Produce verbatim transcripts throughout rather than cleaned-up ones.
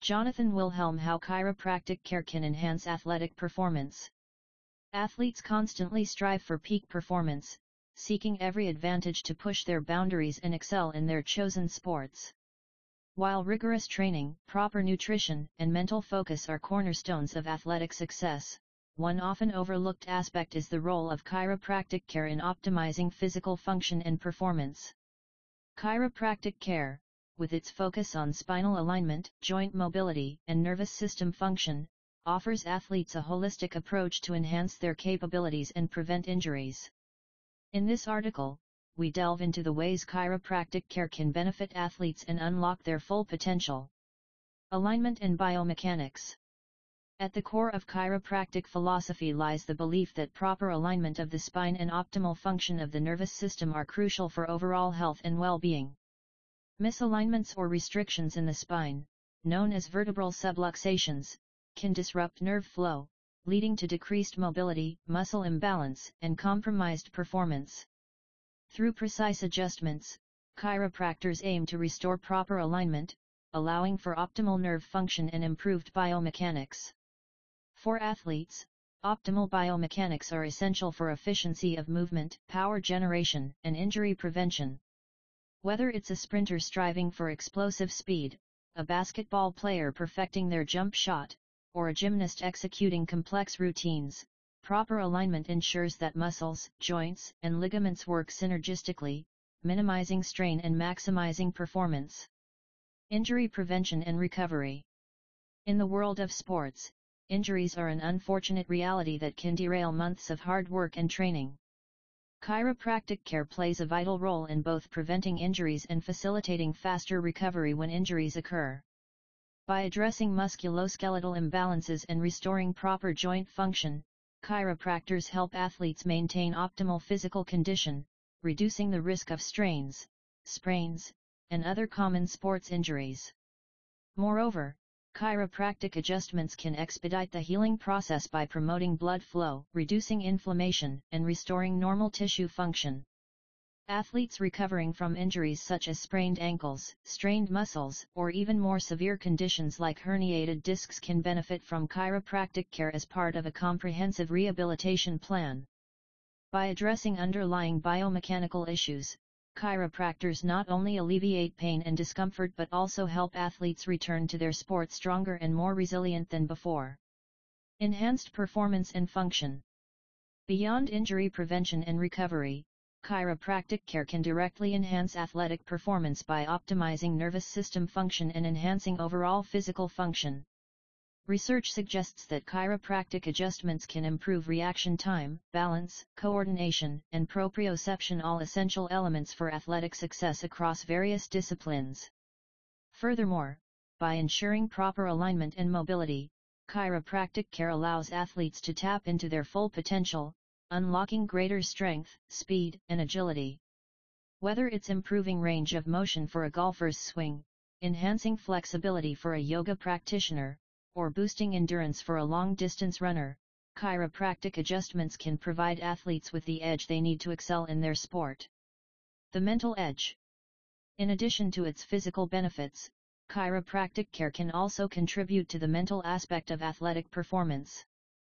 Jonathan Wilhelm, how chiropractic care can enhance athletic performance. Athletes constantly strive for peak performance, seeking every advantage to push their boundaries and excel in their chosen sports. While rigorous training, proper nutrition, and mental focus are cornerstones of athletic success, one often overlooked aspect is the role of chiropractic care in optimizing physical function and performance. Chiropractic care, with its focus on spinal alignment, joint mobility, and nervous system function, offers athletes a holistic approach to enhance their capabilities and prevent injuries. In this article, we delve into the ways chiropractic care can benefit athletes and unlock their full potential. Alignment and biomechanics. At the core of chiropractic philosophy lies the belief that proper alignment of the spine and optimal function of the nervous system are crucial for overall health and well-being. Misalignments or restrictions in the spine, known as vertebral subluxations, can disrupt nerve flow, leading to decreased mobility, muscle imbalance, and compromised performance. Through precise adjustments, chiropractors aim to restore proper alignment, allowing for optimal nerve function and improved biomechanics. For athletes, optimal biomechanics are essential for efficiency of movement, power generation, and injury prevention. Whether it's a sprinter striving for explosive speed, a basketball player perfecting their jump shot, or a gymnast executing complex routines, proper alignment ensures that muscles, joints, and ligaments work synergistically, minimizing strain and maximizing performance. Injury prevention and recovery. In the world of sports, injuries are an unfortunate reality that can derail months of hard work and training. Chiropractic care plays a vital role in both preventing injuries and facilitating faster recovery when injuries occur. By addressing musculoskeletal imbalances and restoring proper joint function, chiropractors help athletes maintain optimal physical condition, reducing the risk of strains, sprains, and other common sports injuries. Moreover, chiropractic adjustments can expedite the healing process by promoting blood flow, reducing inflammation, and restoring normal tissue function. Athletes recovering from injuries such as sprained ankles, strained muscles, or even more severe conditions like herniated discs can benefit from chiropractic care as part of a comprehensive rehabilitation plan. By addressing underlying biomechanical issues, chiropractors not only alleviate pain and discomfort but also help athletes return to their sport stronger and more resilient than before. Enhanced performance and function. Beyond injury prevention and recovery, chiropractic care can directly enhance athletic performance by optimizing nervous system function and enhancing overall physical function. Research suggests that chiropractic adjustments can improve reaction time, balance, coordination, and proprioception, all essential elements for athletic success across various disciplines. Furthermore, by ensuring proper alignment and mobility, chiropractic care allows athletes to tap into their full potential, unlocking greater strength, speed, and agility. Whether it's improving range of motion for a golfer's swing, enhancing flexibility for a yoga practitioner, or boosting endurance for a long-distance runner, chiropractic adjustments can provide athletes with the edge they need to excel in their sport. The mental edge. In addition to its physical benefits, chiropractic care can also contribute to the mental aspect of athletic performance.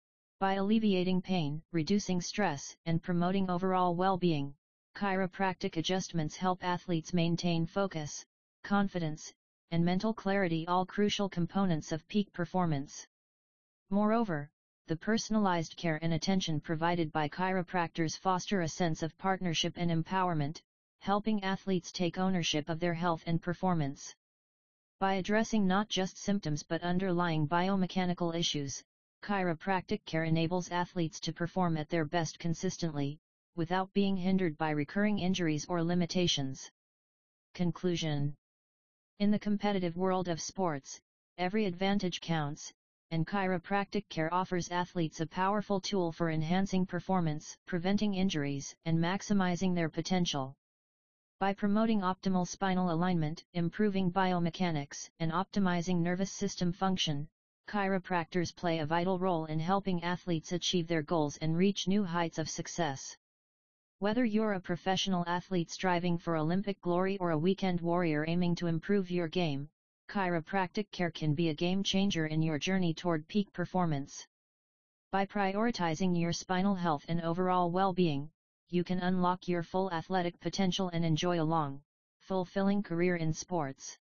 By alleviating pain, reducing stress, and promoting overall well-being, chiropractic adjustments help athletes maintain focus, confidence, and mental clarity, all crucial components of peak performance. Moreover, the personalized care and attention provided by chiropractors foster a sense of partnership and empowerment, helping athletes take ownership of their health and performance. By addressing not just symptoms but underlying biomechanical issues, chiropractic care enables athletes to perform at their best consistently, without being hindered by recurring injuries or limitations. Conclusion. In the competitive world of sports, every advantage counts, and chiropractic care offers athletes a powerful tool for enhancing performance, preventing injuries, and maximizing their potential. By promoting optimal spinal alignment, improving biomechanics, and optimizing nervous system function, chiropractors play a vital role in helping athletes achieve their goals and reach new heights of success. Whether you're a professional athlete striving for Olympic glory or a weekend warrior aiming to improve your game, chiropractic care can be a game changer in your journey toward peak performance. By prioritizing your spinal health and overall well-being, you can unlock your full athletic potential and enjoy a long, fulfilling career in sports.